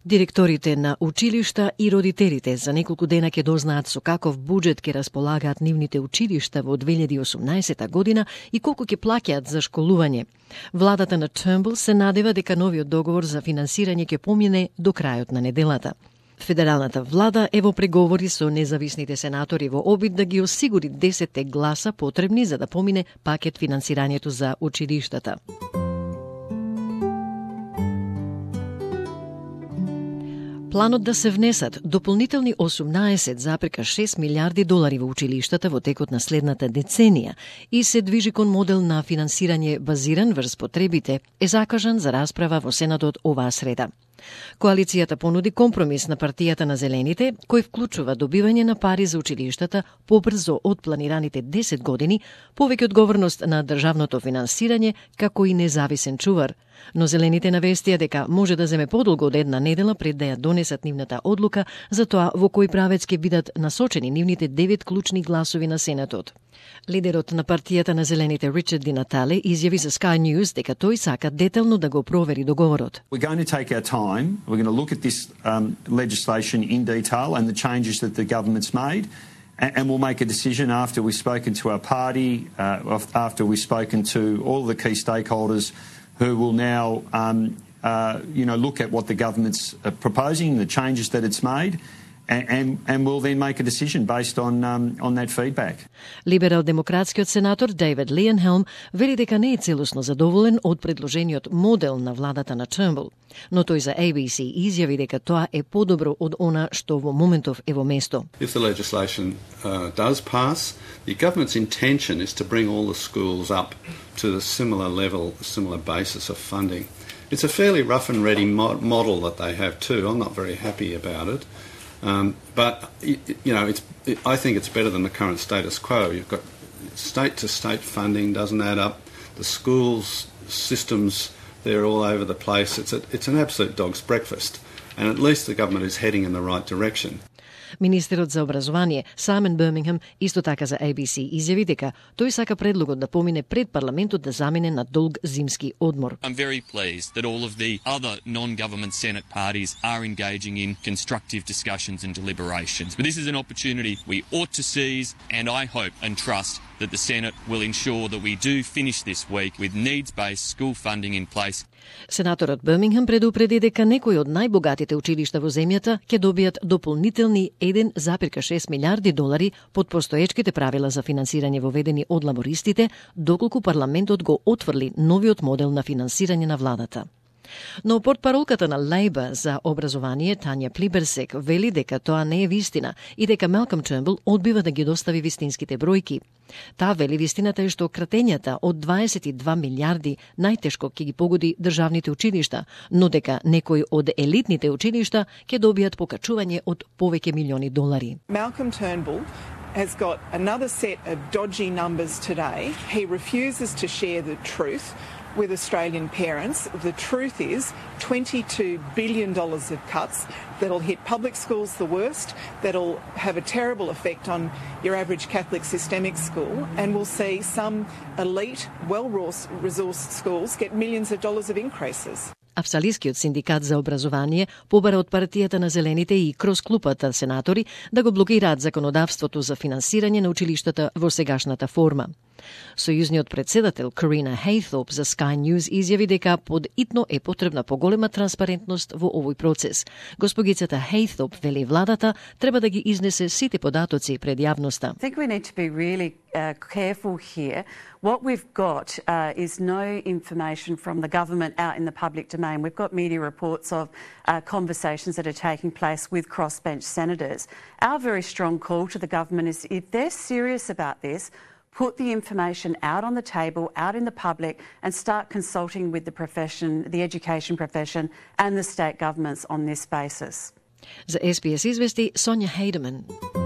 Директорите на училишта и родителите за неколку дена ќе дознаат со каков буџет ќе располагаат нивните училишта во 2018 година и колку ќе плаќаат за школување. Владата на Turnbull се надева дека новиот договор за финансирање ќе помине до крајот на неделата. Федералната влада е во преговори со независните сенатори во обид да ги осигури 10 гласа потребни за да помине пакет финансирањето за училиштата. Планот да се внесат дополнителни 18,6 милиарди долари во училиштата во текот на следната деценија и се движи кон модел на финансирање базиран врз потребите е закажан за расправа во Сенатот оваа среда. Коалицијата понуди компромис на партијата на Зелените, кој вклучува добивање на пари за училиштата побрзо од планираните 10 години, повеќе одговорност на државното финансирање, како и независен чувар. Но Зелените навестија дека може да земе подолго од една недела пред да ја донесат нивната одлука за тоа во кој правец ќе бидат насочени нивните 9 клучни гласови на Сенатот. Лидерот на партијата на Зелените Ричард Ди Натале изјави за Sky News дека тој сака детално да го провери договорот. We're going to take our time. We're going to look at this legislation in detail and the changes that the government's made, and we'll make a decision after we've spoken to our party, after we've spoken to all the key stakeholders who will now look at what the government's proposing, the changes that it's made, and we'll then make a decision based on that feedback. Либерал-демократскиот сенатор Дейвид Лиенхелм вели дека не е целосно задоволен од предложениот модел на владата на Turnbull, но тој за ABC изјави дека тоа е подобро од она што во моментов е во место. If the legislation does pass, the government's intention is to bring all the schools up to the similar level, similar basis of funding. It's a fairly rough and ready model that they have too. I'm not very happy about it. But I think it's better than the current status quo. You've got state-to-state funding doesn't add up. The schools systems, they're all over the place. It's an absolute dog's breakfast, and at least the government is heading in the right direction. Министерот за образование Саймон Бирмингем исто така за ABC изјави дека тој сака предлогот да помине пред парламентот да замине на долг зимски одмор. I'm very pleased that all of the other non-government Senate parties are engaging in constructive discussions and deliberations. But this is an opportunity we ought to seize, and I hope and trust that the Senate will ensure that we do finish this week with needs-based school funding in place. Сенаторот Бирмингем предупреди дека некои од најбогатите училишта во земјата ќе добијат дополнителни 1,6 милиарди долари под постоечките правила за финансирање воведени од лабористите, доколку парламентот го отврли новиот модел на финансирање на владата. Но портпаролката на Лейбър за образование Тања Плиберсек вели дека тоа не е вистина и дека Малком Turnbull одбива да ги достави вистинските бројки. Таа вели вистината е што кратењата од 22 милиарди најтешко ќе ги погоди државните училишта, но дека некои од елитните училишта ќе добијат покачување од повеќе милиони долари. Malcolm Turnbull has got another set of dodgy numbers today. He refuses to share the truth with Australian parents. The truth is $22 billion of cuts that'll hit public schools the worst, that'll have a terrible effect on your average Catholic systemic school, and we'll see some elite, well-resourced schools get millions of dollars of increases. Австралискиот синдикат за образование побара од партијата на Зелените и кроз клупата сенатори да го блокираат законодавството за финансирање на училиштата во сегашната форма. Сојузниот председател Карина Хејтоп за Sky News изјави дека подитно е потребна поголема транспарентност во овој процес. Госпогицата Хејтоп вели владата треба да ги изнесе сите податоци пред јавноста. I think we need to be really careful here. What we've got is no information from the government out in the public domain. We've got media reports of conversations that are taking place with crossbench senators. Our very strong call to the government is if they're serious about this, put the information out on the table, out in the public, and start consulting with the profession, the education profession, and the state governments on this basis. За SBS извести Сонја Хейдеман.